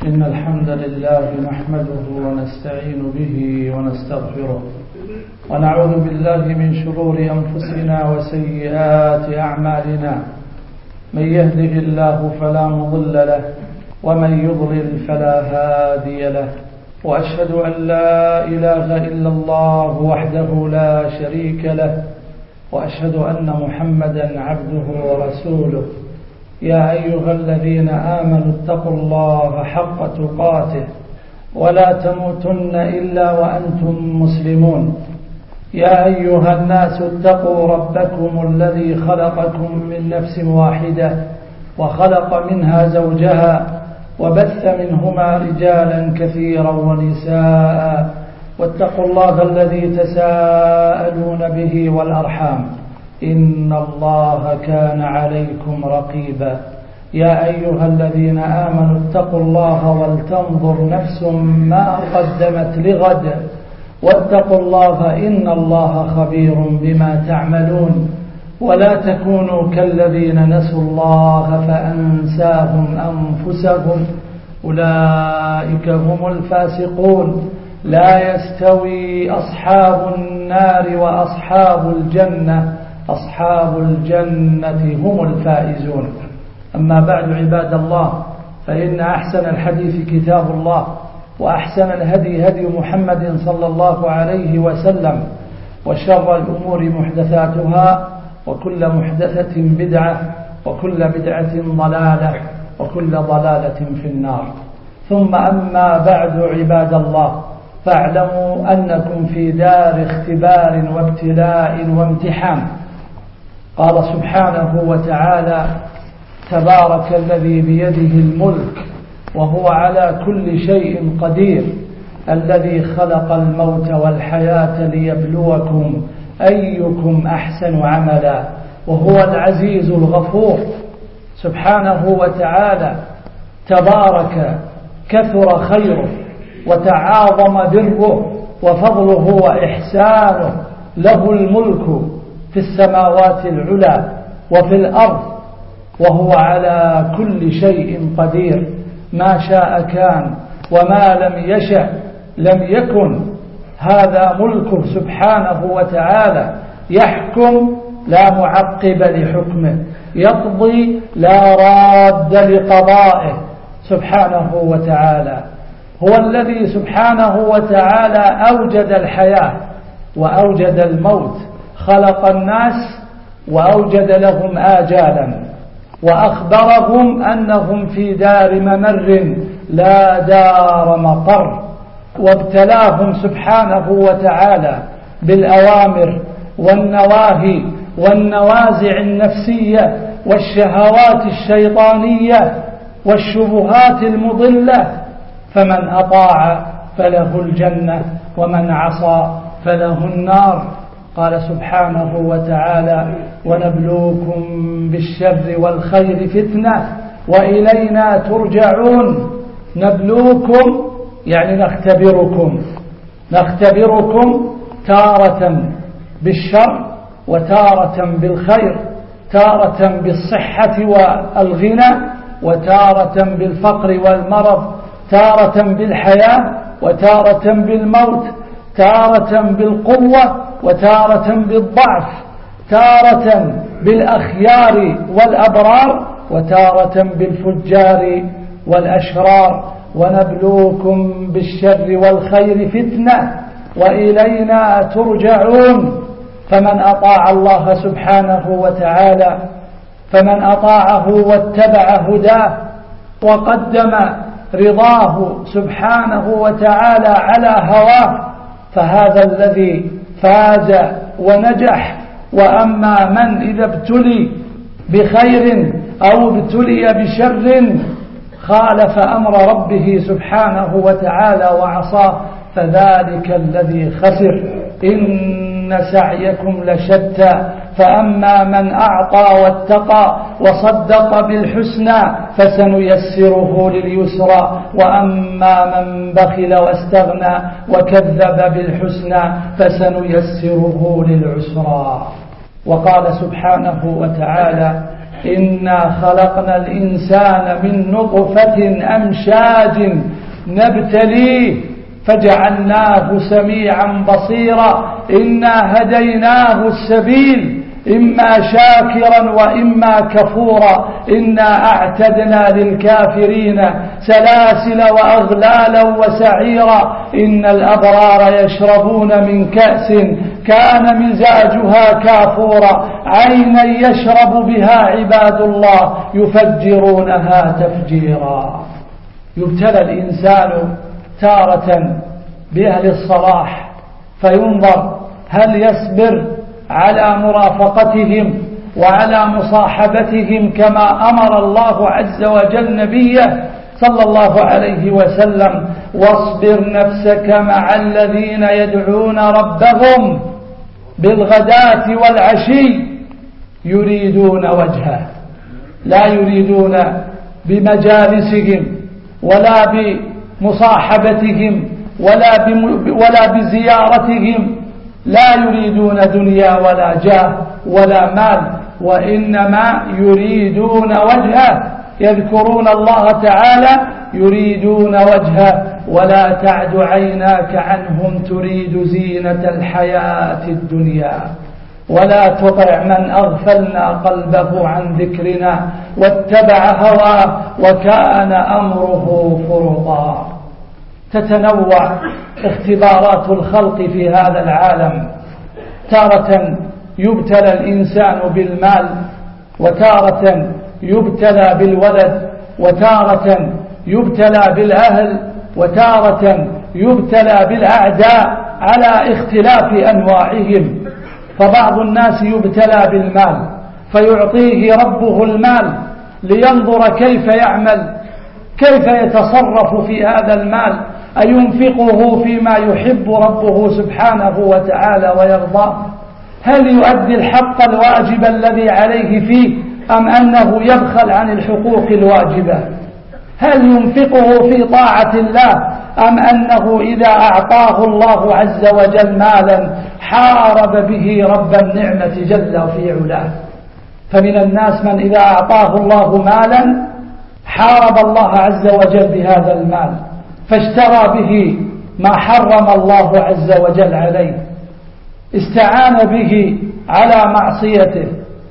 إن الحمد لله نحمده ونستعين به ونستغفره ونعوذ بالله من شرور أنفسنا وسيئات أعمالنا. من يهده الله فلا مضل له ومن يضلل فلا هادي له، وأشهد أن لا إله إلا الله وحده لا شريك له، وأشهد أن محمدا عبده ورسوله. يا أيها الذين آمنوا اتقوا الله حق تقاته ولا تموتن إلا وأنتم مسلمون. يا أيها الناس اتقوا ربكم الذي خلقكم من نفس واحدة وخلق منها زوجها وبث منهما رجالا كثيرا ونساء، واتقوا الله الذي تساءلون به والأرحام، إن الله كان عليكم رقيبا. يا أيها الذين آمنوا اتقوا الله ولتنظر نفس ما قدمت لغد، واتقوا الله إن الله خبير بما تعملون. ولا تكونوا كالذين نسوا الله فأنساهم أنفسهم، أولئك هم الفاسقون. لا يستوي أصحاب النار وأصحاب الجنة، أصحاب الجنة هم الفائزون. أما بعد، عباد الله، فإن أحسن الحديث كتاب الله، وأحسن الهدي هدي محمد صلى الله عليه وسلم، وشر الأمور محدثاتها، وكل محدثة بدعة، وكل بدعة ضلالة، وكل ضلالة في النار. ثم أما بعد، عباد الله، فاعلموا أنكم في دار اختبار وابتلاء وامتحان. قال سبحانه وتعالى: تبارك الذي بيده الملك وهو على كل شيء قدير، الذي خلق الموت والحياة ليبلوكم أيكم أحسن عملا، وهو العزيز الغفور. سبحانه وتعالى تبارك، كثر خيره وتعاظم بره وفضله وإحسانه، له الملك في السماوات العلى وفي الأرض، وهو على كل شيء قدير. ما شاء كان وما لم يشأ لم يكن. هذا ملكه سبحانه وتعالى، يحكم لا معقب لحكمه، يقضي لا راد لقضائه سبحانه وتعالى. هو الذي سبحانه وتعالى أوجد الحياة وأوجد الموت، خلق الناس وأوجد لهم آجالا، وأخبرهم أنهم في دار ممر لا دار مقر، وابتلاهم سبحانه وتعالى بالأوامر والنواهي والنوازع النفسية والشهوات الشيطانية والشبهات المضلة. فمن أطاع فله الجنة، ومن عصى فله النار. قال سبحانه وتعالى: ونبلوكم بالشر والخير فتنة وإلينا ترجعون. نبلوكم يعني نختبركم تارة بالشر وتارة بالخير، تارة بالصحة والغنى وتارة بالفقر والمرض، تارة بالحياة وتارة بالموت، تارة بالقوة وتارة بالضعف، تارة بالأخيار والأبرار وتارة بالفجار والأشرار. ونبلوكم بالشر والخير فتنة وإلينا ترجعون. فمن أطاع الله سبحانه وتعالى، فمن أطاعه واتبع هداه وقدم رضاه سبحانه وتعالى على هواه، فهذا الذي فاز ونجح. وأما من إذا ابتلي بخير أو ابتلي بشر خالف أمر ربه سبحانه وتعالى وعصاه، فذلك الذي خسر. إن سعيكم لشتى، فأما من أعطى واتقى وصدق بالحسنى فسنيسره لليسرى، وأما من بخل واستغنى وكذب بالحسنى فسنيسره للعسرى. وقال سبحانه وتعالى: إنا خلقنا الإنسان من نطفة أمشاج نبتليه فجعلناه سميعا بصيرا إنا هديناه السبيل إما شاكرا وإما كفورا إنا أعتدنا للكافرين سلاسل وأغلالا وسعيرا إن الأبرار يشربون من كأس كان مزاجها كافورا عينا يشرب بها عباد الله يفجرونها تفجيرا. يبتلى الإنسان تارة بأهل الصلاح فينظر هل يصبر على مرافقتهم وعلى مصاحبتهم كما أمر الله عز وجل نبيه صلى الله عليه وسلم واصبر نفسك مع الذين يدعون ربهم بالغداة والعشي يريدون وجهه لا يريدون بمجالسهم ولا بمصاحبتهم ولا بزيارتهم لا يريدون دنيا ولا جاه ولا مال وإنما يريدون وجهه يذكرون الله تعالى يريدون وجهه ولا تعد عيناك عنهم تريد زينة الحياة الدنيا ولا تطع من أغفلنا قلبه عن ذكرنا واتبع هواه وكان أمره فرطا. تتنوع اختبارات الخلق في هذا العالم، تارة يبتلى الإنسان بالمال وتارة يبتلى بالولد وتارة يبتلى بالأهل وتارة يبتلى بالأعداء على اختلاف أنواعهم. فبعض الناس يبتلى بالمال فيعطيه ربه المال لينظر كيف يعمل كيف يتصرف في هذا المال أينفقه فيما يحب ربه سبحانه وتعالى ويرضاه هل يؤدي الحق الواجب الذي عليه فيه أم أنه يبخل عن الحقوق الواجبة هل ينفقه في طاعة الله أم أنه إذا أعطاه الله عز وجل مالا حارب به رب النعمة جل في علاه. فمن الناس من إذا أعطاه الله مالا حارب الله عز وجل بهذا المال فاشترى به ما حرم الله عز وجل عليه استعان به على معصيته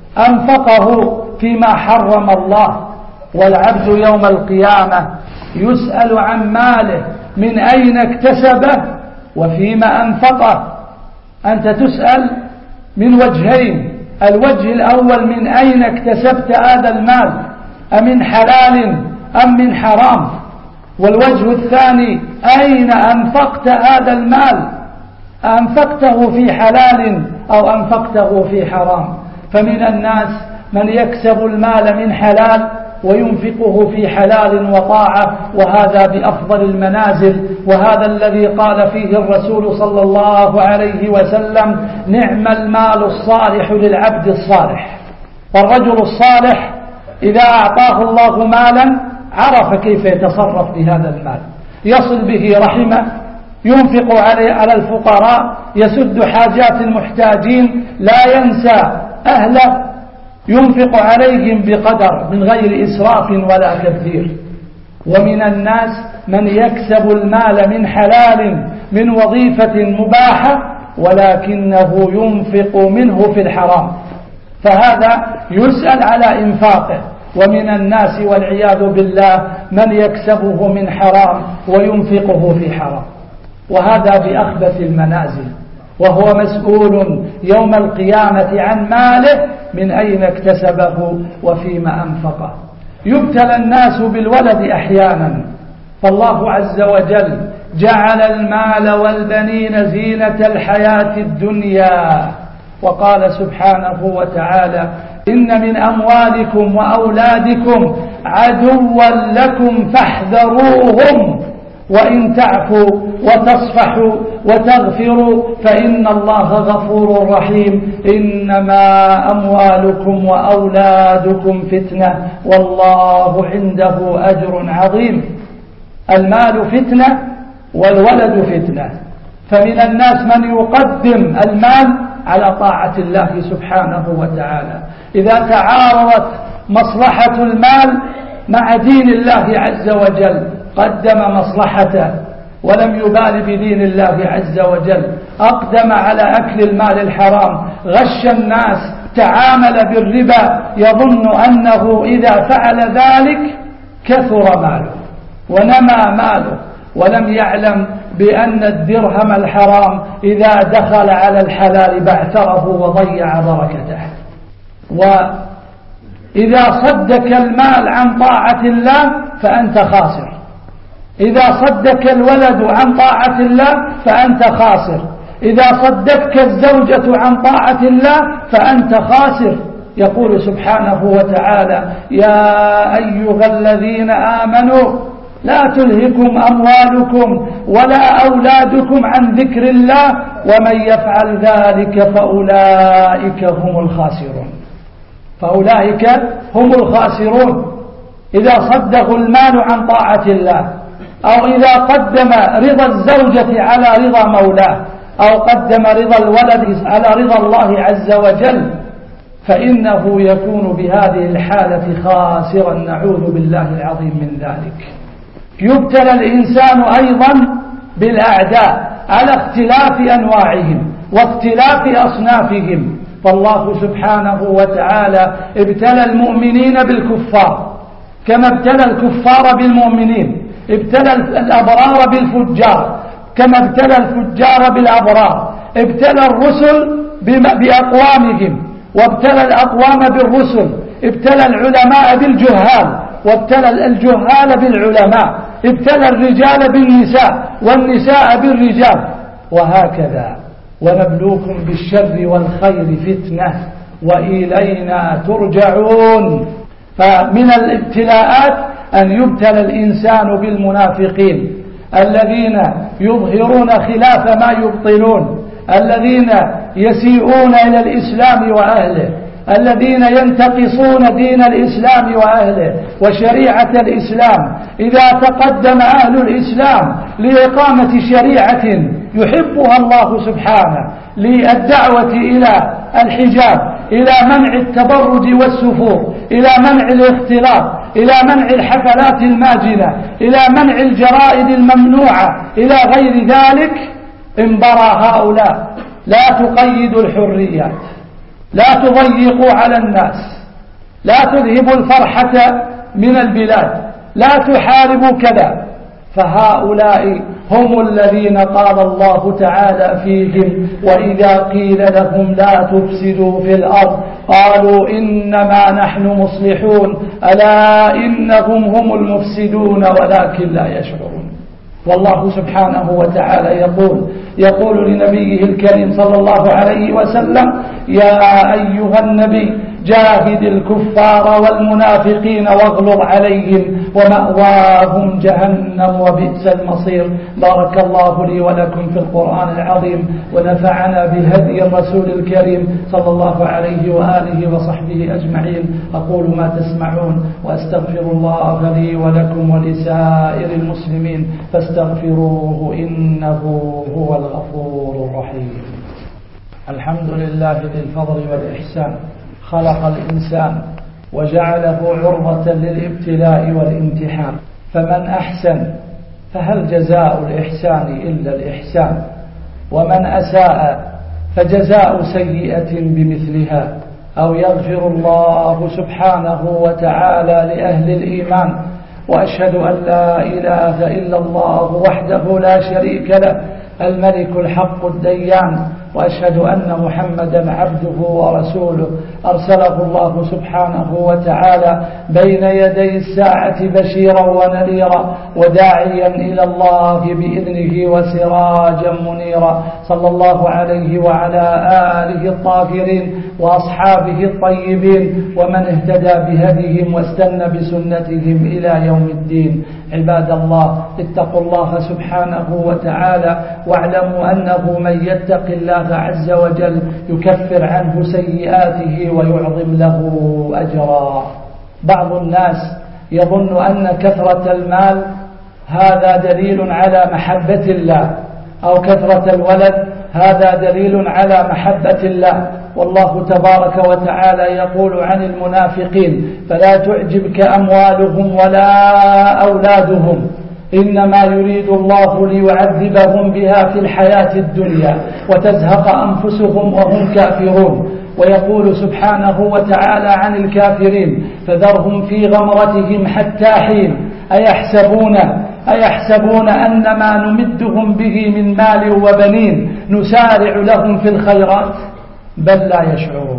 أنفقه فيما حرم الله. والعبد يوم القيامة يسأل عن ماله من أين اكتسبه وفيما أنفقه. أنت تسأل من وجهين، الوجه الأول من أين اكتسبت هذا المال أمن حلال أم من حرام، والوجه الثاني أين أنفقت هذا المال أنفقته في حلال أو أنفقته في حرام. فمن الناس من يكسب المال من حلال وينفقه في حلال وطاعة وهذا بأفضل المنازل وهذا الذي قال فيه الرسول صلى الله عليه وسلم نعم المال الصالح للعبد الصالح. والرجل الصالح إذا أعطاه الله مالا عرف كيف يتصرف بهذا المال يصل به رحمه ينفق على الفقراء يسد حاجات المحتاجين لا ينسى أهله ينفق عليهم بقدر من غير إسراف ولا تبذير. ومن الناس من يكسب المال من حلال من وظيفة مباحة ولكنه ينفق منه في الحرام فهذا يسأل على إنفاقه. ومن الناس والعياذ بالله من يكسبه من حرام وينفقه في حرام وهذا بأخبث المنازل وهو مسؤول يوم القيامة عن ماله من أين اكتسبه وفيما أنفقه. يبتلى الناس بالولد أحيانا فالله عز وجل جعل المال والبنين زينة الحياة الدنيا وقال سبحانه وتعالى إن من أموالكم وأولادكم عدوا لكم فاحذروهم وإن تعفوا وتصفحوا وتغفروا فإن الله غفور رحيم إنما أموالكم وأولادكم فتنة والله عنده أجر عظيم. المال فتنة والولد فتنة. فمن الناس من يقدم المال على طاعة الله سبحانه وتعالى إذا تعارضت مصلحة المال مع دين الله عز وجل، قدم مصلحته ولم يبال بدين الله عز وجل، أقدم على أكل المال الحرام، غش الناس، تعامل بالربا يظن أنه إذا فعل ذلك كثر ماله ونمى ماله، ولم يعلم بأن الدرهم الحرام إذا دخل على الحلال بعثره وضيع بركته. وإذا صدك المال عن طاعة الله فأنت خاسر، إذا صدك الولد عن طاعة الله فأنت خاسر، إذا صدتك الزوجة عن طاعة الله فأنت خاسر. يقول سبحانه وتعالى: يا أيها الذين آمنوا لا تلهكم أموالكم ولا أولادكم عن ذكر الله ومن يفعل ذلك فأولئك هم الخاسرون. فأولئك هم الخاسرون إذا صدقوا المال عن طاعة الله، أو إذا قدم رضا الزوجة على رضا مولاه، أو قدم رضا الولد على رضا الله عز وجل، فإنه يكون بهذه الحالة خاسرا، نعوذ بالله العظيم من ذلك. يبتلى الإنسان أيضا بالأعداء على اختلاف أنواعهم واختلاف أصنافهم، فالله سبحانه وتعالى ابتلى المؤمنين بالكفار كما ابتلى الكفار بالمؤمنين، ابتلى الأبرار بالفجار كما ابتلى الفجار بالأبرار، ابتلى الرسل بأقوامهم وابتلى الأقوام بالرسل، ابتلى العلماء بالجهال وابتلى الجهال بالعلماء، ابتلى الرجال بالنساء والنساء بالرجال، وهكذا. ونبلوكم بالشر والخير فتنة وإلينا ترجعون. فمن الابتلاءات أن يبتلى الإنسان بالمنافقين الذين يظهرون خلاف ما يبطلون، الذين يسيئون إلى الإسلام وأهله، الذين ينتقصون دين الإسلام وأهله وشريعة الإسلام. إذا تقدم أهل الإسلام لإقامة شريعة يحبها الله سبحانه، للدعوة إلى الحجاب، إلى منع التبرج والسفور، إلى منع الاختلاط، إلى منع الحفلات الماجنة، إلى منع الجرائد الممنوعة، إلى غير ذلك، انبرى هؤلاء: لا تقيدوا الحريات، لا تضيقوا على الناس، لا تذهبوا الفرحة من البلاد، لا تحاربوا كذا. فهؤلاء هم الذين قال الله تعالى فيهم: وإذا قيل لهم لا تفسدوا في الأرض قالوا إنما نحن مصلحون ألا إنهم هم المفسدون ولكن لا يشعرون. والله سبحانه وتعالى يقول لنبيه الكريم صلى الله عليه وسلم: يا أيها النبي جاهد الكفار والمنافقين واغلظ عليهم ومأواهم جهنم وبئس المصير. بارك الله لي ولكم في القرآن العظيم، ونفعنا بهدي الرسول الكريم صلى الله عليه وآله وصحبه أجمعين. أقول ما تسمعون وأستغفر الله لي ولكم ولسائر المسلمين فاستغفروه إنه هو الغفور الرحيم. الحمد لله ذي الفضل والإحسان، خلق الإنسان وجعله عرضة للابتلاء والامتحان، فمن أحسن فهل جزاء الإحسان إلا الإحسان، ومن أساء فجزاء سيئة بمثلها، أو يغفر الله سبحانه وتعالى لأهل الإيمان. وأشهد أن لا إله إلا الله وحده لا شريك له الملك الحق الديان، وأشهد أن محمدا عبده ورسوله أرسله الله سبحانه وتعالى بين يدي الساعة بشيرا ونذيرا وداعيا إلى الله بإذنه وسراجا منيرا، صلى الله عليه وعلى آله الطاهرين وأصحابه الطيبين ومن اهتدى بهديهم واستنى بسنتهم إلى يوم الدين. عباد الله، اتقوا الله سبحانه وتعالى واعلموا أنه من يتق الله عز وجل يكفر عنه سيئاته ويعظم له أجرا. بعض الناس يظن أن كثرة المال هذا دليل على محبة الله، أو كثرة الولد هذا دليل على محبة الله، والله تبارك وتعالى يقول عن المنافقين: فلا تعجبك أموالهم ولا أولادهم إنما يريد الله ليعذبهم بها في الحياة الدنيا وتزهق أنفسهم وهم كافرون. ويقول سبحانه وتعالى عن الكافرين: فذرهم في غمرتهم حتى حين أيحسبون أن ما نمدهم به من مال وبنين نسارع لهم في الخيرات بل لا يشعرون.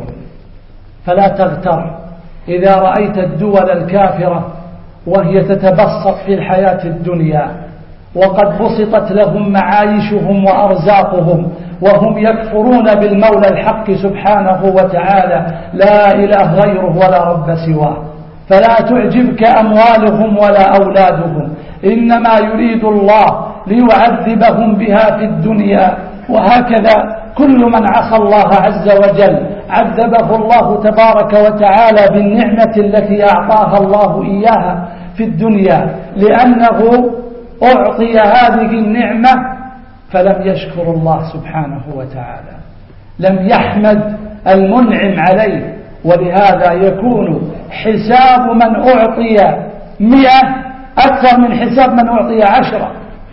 فلا تغتر إذا رأيت الدول الكافرة وهي تتبسط في الحياة الدنيا وقد بسطت لهم معايشهم وأرزاقهم وهم يكفرون بالمولى الحق سبحانه وتعالى: لا إله غيره ولا رب سواه. فلا تعجبك أموالهم ولا أولادهم إنما يريد الله ليعذبهم بها في الدنيا. وهكذا كل من عصى الله عز وجل عذبه الله تبارك وتعالى بالنعمة التي أعطاها الله إياها في الدنيا، لأنه أعطي هذه النعمة فلم يشكر الله سبحانه وتعالى، لم يحمد المنعم عليه. ولهذا يكون حساب من أعطي 100 أكثر من حساب من أعطي 10،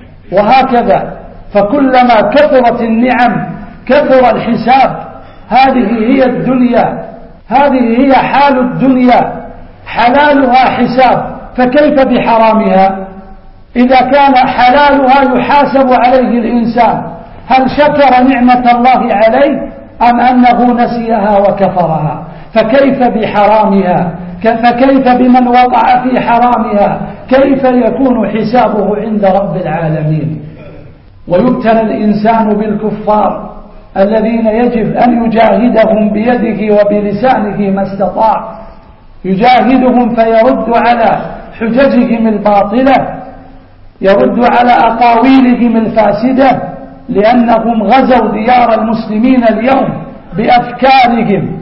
وهكذا. فكلما كثرت النعم كثر الحساب. هذه هي الدنيا، هذه هي حال الدنيا، حلالها حساب، فكيف بحرامها؟ إذا كان حلالها يحاسب عليه الإنسان، هل شكر نعمة الله عليه أم أنه نسيها وكفرها؟ فكيف بحرامها؟ فكيف بمن وقع في حرامها؟ كيف يكون حسابه عند رب العالمين؟ ويبتلى الإنسان بالكفار الذين يجب أن يجاهدهم بيده وبلسانه ما استطاع، يجاهدهم فيرد على حججهم الباطلة، يرد على أقاويلهم الفاسدة، لأنهم غزوا ديار المسلمين اليوم بأفكارهم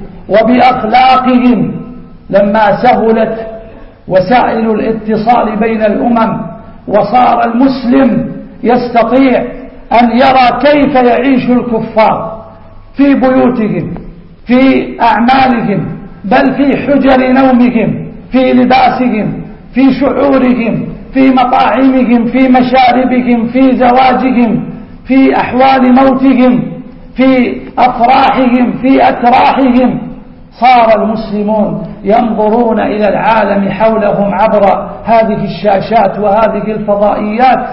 وبأخلاقهم. لما سهلت وسائل الاتصال بين الأمم وصار المسلم يستطيع أن يرى كيف يعيش الكفار في بيوتهم، في أعمالهم، بل في حجر نومهم، في لباسهم، في شعورهم، في مطاعمهم، في مشاربهم، في زواجهم، في أحوال موتهم، في أفراحهم، في أتراحهم. صار المسلمون ينظرون إلى العالم حولهم عبر هذه الشاشات وهذه الفضائيات،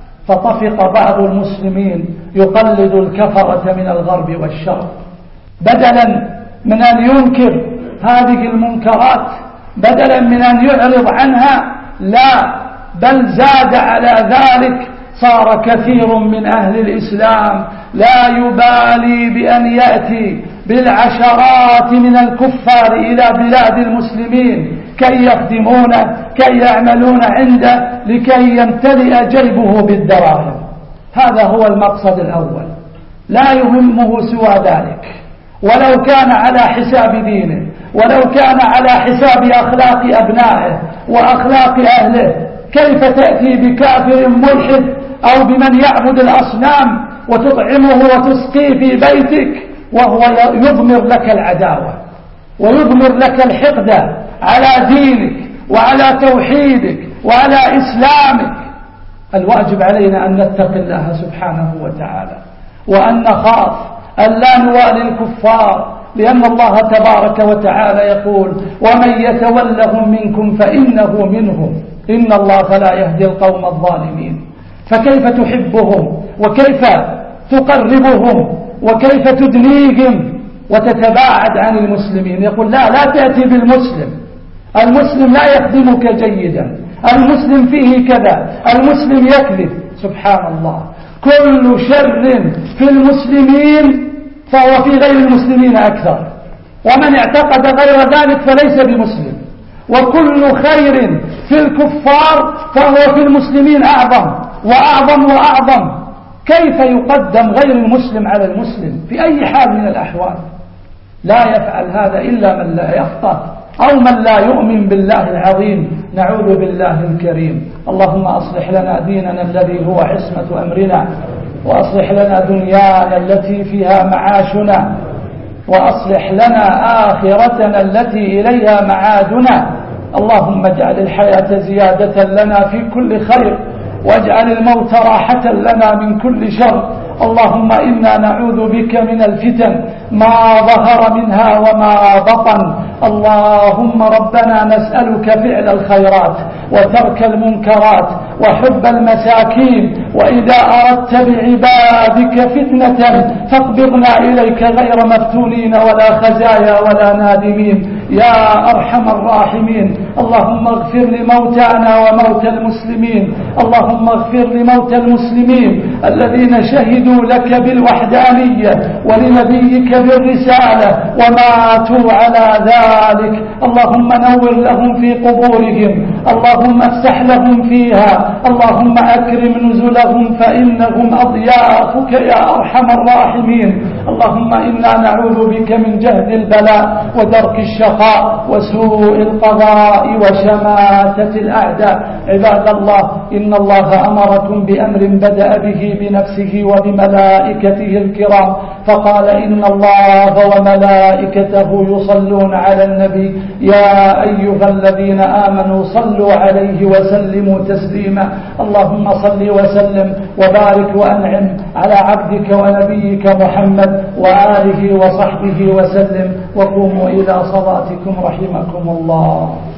فطفق بعض المسلمين يقلد الكفرة من الغرب والشرق، بدلا من أن ينكر هذه المنكرات، بدلا من أن يعرض عنها، لا، بل زاد على ذلك. صار كثير من أهل الإسلام لا يبالي بأن يأتي بالعشرات من الكفار إلى بلاد المسلمين كي يخدمونه، كي يعملون عنده، لكي يمتلئ جيبه بالدراهم. هذا هو المقصد الأول، لا يهمه سوى ذلك، ولو كان على حساب دينه، ولو كان على حساب أخلاق أبنائه وأخلاق أهله. كيف تأتي بكافر ملحد أو بمن يعبد الأصنام وتطعمه وتسقيه في بيتك وهو يضمر لك العداوة ويضمر لك الحقد على دينك وعلى توحيدك وعلى إسلامك؟ الواجب علينا أن نتقي الله سبحانه وتعالى وأن نخاف أن لا نوالي الكفار، لأن الله تبارك وتعالى يقول: ومن يتولهم منكم فإنه منهم إن الله فلا يهدي القوم الظالمين. فكيف تحبهم وكيف تقربهم وكيف تدنيهم وتتباعد عن المسلمين؟ يقول: لا تأتي بالمسلم، المسلم لا يخدمك جيدا، المسلم فيه كذا، المسلم يكذب. سبحان الله، كل شر في المسلمين فهو في غير المسلمين أكثر، ومن اعتقد غير ذلك فليس بمسلم، وكل خير في الكفار فهو في المسلمين أعظم وأعظم وأعظم. كيف يقدم غير المسلم على المسلم في أي حال من الأحوال؟ لا يفعل هذا إلا من لا يفقه أو من لا يؤمن بالله العظيم. نعوذ بالله الكريم. اللهم أصلح لنا ديننا الذي هو عصمة أمرنا، وأصلح لنا دنيانا التي فيها معاشنا، وأصلح لنا آخرتنا التي إليها معادنا. اللهم اجعل الحياة زيادة لنا في كل خير، واجعل الموت راحة لنا من كل شر. اللهم إنا نعوذ بك من الفتن ما ظهر منها وما بطن. اللهم ربنا نسألك فعل الخيرات وترك المنكرات وحب المساكين، وإذا أردت بعبادك فتنة فاقبضنا إليك غير مفتونين ولا خزايا ولا نادمين يا أرحم الراحمين. اللهم اغفر لموتانا وموتى المسلمين، اللهم اغفر لموتى المسلمين الذين شهدوا لك بالوحدانية ولنبيك بالرسالة وماتوا على ذلك. اللهم نور لهم في قبورهم، اللهم افسح لهم فيها، اللهم أكرم نزلهم فإنهم أضيافك يا أرحم الراحمين. اللهم إنا نعوذ بك من جهد البلاء ودرك الشقاء وسوء القضاء وشماتة الأعداء. عباد الله، إن الله أمركم بأمر بدأ به بنفسه وبملائكته الكرام، فقال إن الله وملائكته يصلون على النبي يا أيها الذين آمنوا صلوا عليه وسلموا تسليما. اللهم صل وسلم وبارك وأنعم على عبدك ونبيك محمد وآله وصحبه وسلم، وقوموا إلى صلاتكم رحمكم الله.